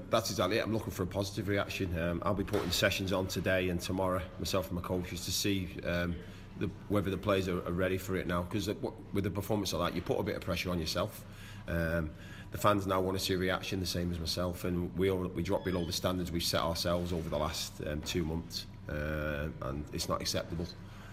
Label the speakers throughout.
Speaker 1: That's exactly it. I'm looking for a positive reaction. I'll be putting sessions on today and tomorrow, myself and my coaches, to see whether the players are ready for it now. Because with a performance like that, you put a bit of pressure on yourself. The fans now want to see a reaction the same as myself, and we drop below the standards we've set ourselves over the last 2 months, and it's not acceptable.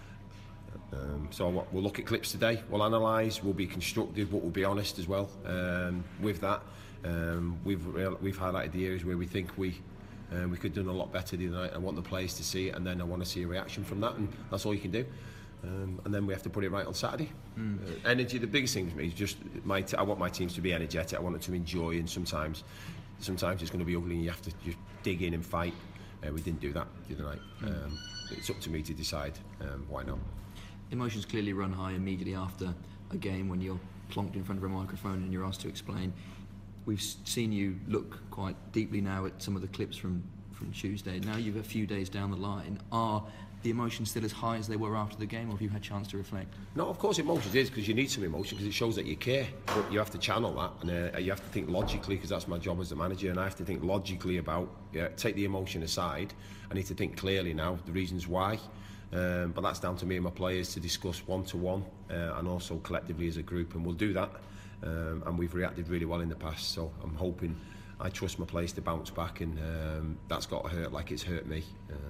Speaker 1: So we'll look at clips today, we'll analyse, we'll be constructive, but we'll be honest as well. With that, we've highlighted the areas where we think we could have done a lot better the other night. I want the players to see it, and then I want to see a reaction from that, and that's all you can do. And then we have to put it right on Saturday. Energy, the biggest thing for me is just I want my teams to be energetic. I want them to enjoy, and sometimes it's going to be ugly and you have to just dig in and fight. We didn't do that the other night. It's up to me to decide why not.
Speaker 2: Emotions clearly run high immediately after a game when you're plonked in front of a microphone and you're asked to explain. We've seen you look quite deeply now at some of the clips from Tuesday. Now you're a few days down the line. Are the emotions still as high as they were after the game, or have you had a chance to reflect? No,
Speaker 1: of course emotions is, because you need some emotion, because it shows that you care, but you have to channel that, and you have to think logically, because that's my job as the manager, and I have to think logically about, take the emotion aside. I need to think clearly now, the reasons why, but that's down to me and my players to discuss one-to-one, and also collectively as a group, and we'll do that, and we've reacted really well in the past, so I'm hoping, I trust my players to bounce back, and that's got to hurt like it's hurt me.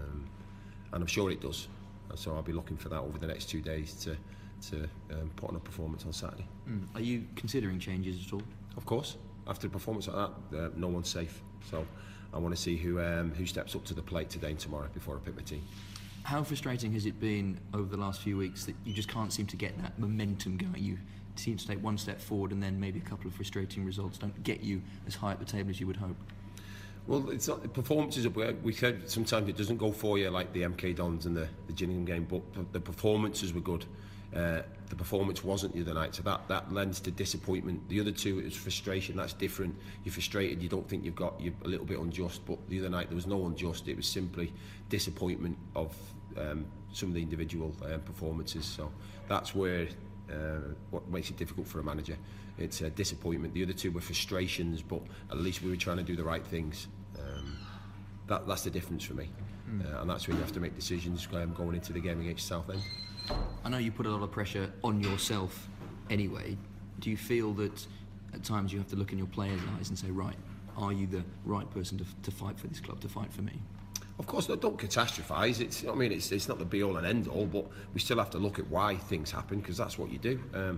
Speaker 1: And I'm sure it does. So I'll be looking for that over the next 2 days to put on a performance on Saturday.
Speaker 2: Are you considering changes at all?
Speaker 1: Of course. After a performance like that, no one's safe. So I want to see who steps up to the plate today and tomorrow before I pick my team.
Speaker 2: How frustrating has it been over the last few weeks that you just can't seem to get that momentum going? You seem to take one step forward, and then maybe a couple of frustrating results don't get you as high at the table as you would hope.
Speaker 1: Well, it's not performances. We said sometimes it doesn't go for you, like the MK Dons and the Gillingham game, but the performances were good. The performance wasn't the other night, so that lends to disappointment. The other two, it was frustration. That's different. You're frustrated. You don't think you're a little bit unjust, but the other night there was no unjust. It was simply disappointment of some of the individual performances. So that's where what makes it difficult for a manager. It's a disappointment. The other two were frustrations, but at least we were trying to do the right things. That's the difference for me, and that's when you have to make decisions going into the game against Southend.
Speaker 2: I know you put a lot of pressure on yourself anyway. Do you feel that at times you have to look in your players' eyes and say, right, are you the right person to fight for this club, to fight for me?
Speaker 1: Of course, don't catastrophise. It's not the be-all and end-all, but we still have to look at why things happen, because that's what you do.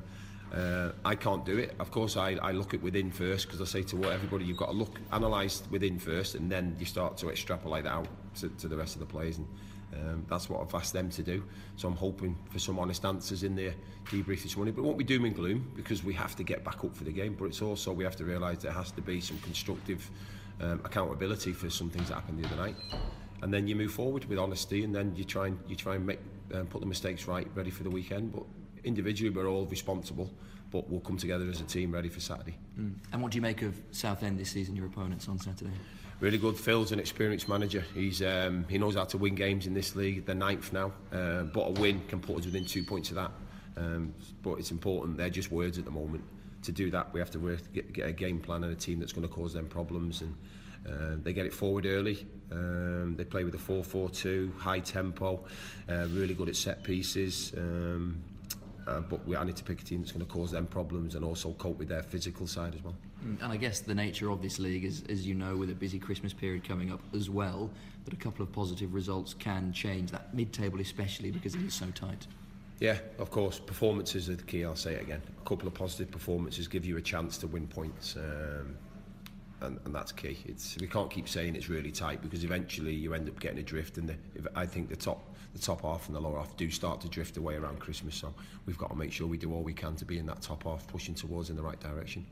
Speaker 1: I can't do it. Of course, I look at within first, because I say to everybody, you've got to analyse within first, and then you start to extrapolate that out to the rest of the players, and that's what I've asked them to do. So I'm hoping for some honest answers in their debrief this morning, but it won't be doom and gloom, because we have to get back up for the game, but it's also we have to realise there has to be some constructive accountability for some things that happened the other night. And then you move forward with honesty, and then you try and make put the mistakes right, ready for the weekend. But individually, we're all responsible, but we'll come together as a team ready for Saturday.
Speaker 2: And what do you make of Southend this season, your opponents on Saturday?
Speaker 1: Really good. Phil's an experienced manager. He knows how to win games in this league. They're 9th now, but a win can put us within 2 points of that. But it's important. They're just words at the moment. To do that, we have to get a game plan and a team that's going to cause them problems. And they get it forward early. They play with a 4-4-2, high tempo, really good at set pieces. But I need to pick a team that's going to cause them problems and also cope with their physical side as well.
Speaker 2: And I guess the nature of this league is, as you know, with a busy Christmas period coming up as well, that a couple of positive results can change that mid-table, especially because it is so tight.
Speaker 1: Yeah, of course. Performances are the key, I'll say it again. A couple of positive performances give you a chance to win points. And that's key. We can't keep saying it's really tight, because eventually you end up getting adrift, and I think the top half and the lower half do start to drift away around Christmas, so we've got to make sure we do all we can to be in that top half, pushing towards in the right direction.